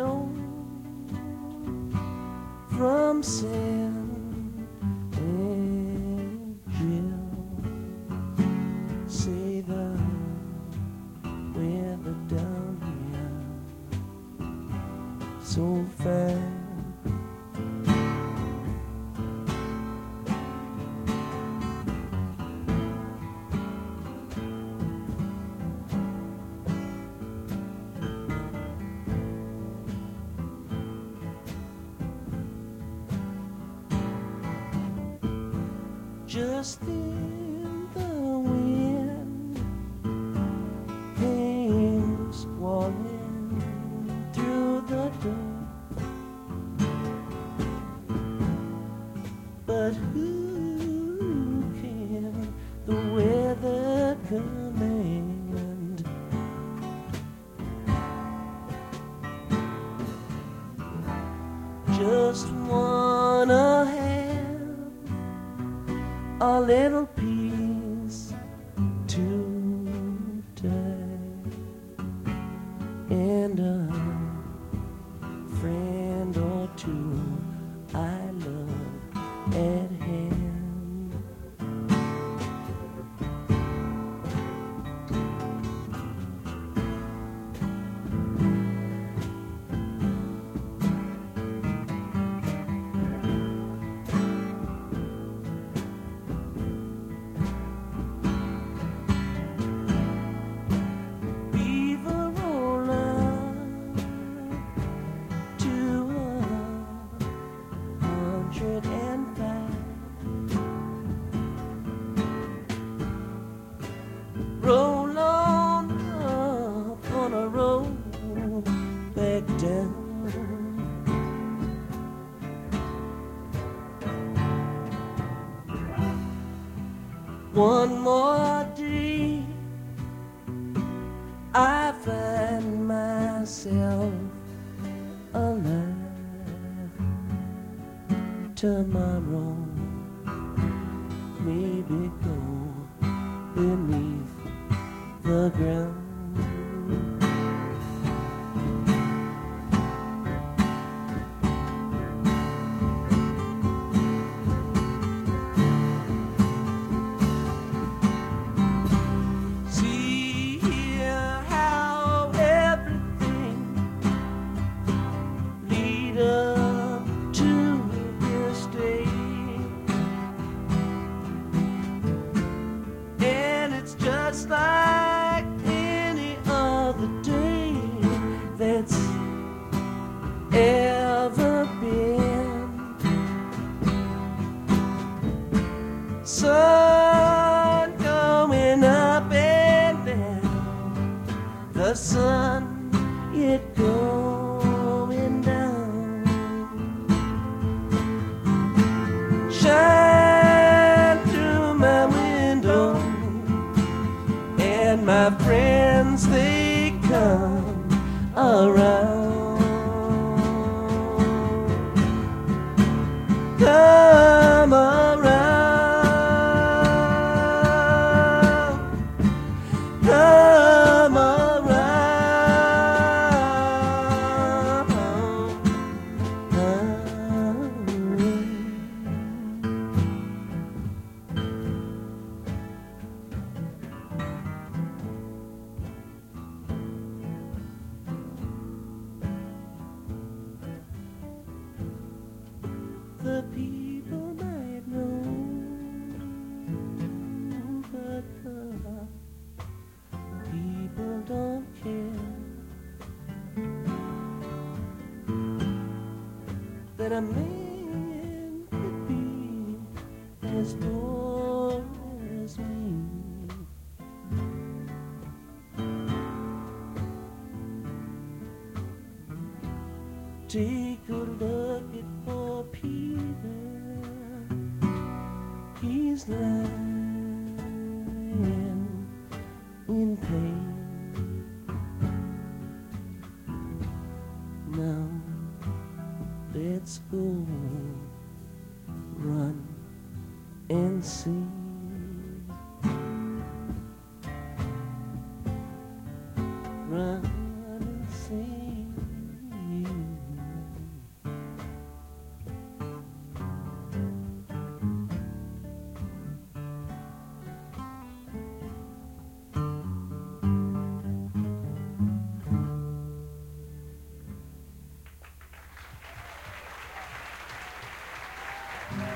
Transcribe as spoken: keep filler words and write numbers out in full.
know from San Angel. Say the weather down here so fine. Just then the wind came squalling through the door. But who can the weather command? Just wanna have a little piece today and a friend or two I love at hand. Roll on up, gonna roll back down. One more day, I find myself alive. Tomorrow, maybe go beneath the ground. See here how everything lead up to this day, and it's just like any other day that's ever been. Sun going up and down, the sun it going down. Shine through my window, and my friends they come around. Come around, come around, come. The people might know, but the people don't care that a man could be as poor as me. Take a look at poor Peter, he's lying in pain. Now let's go run and see. Run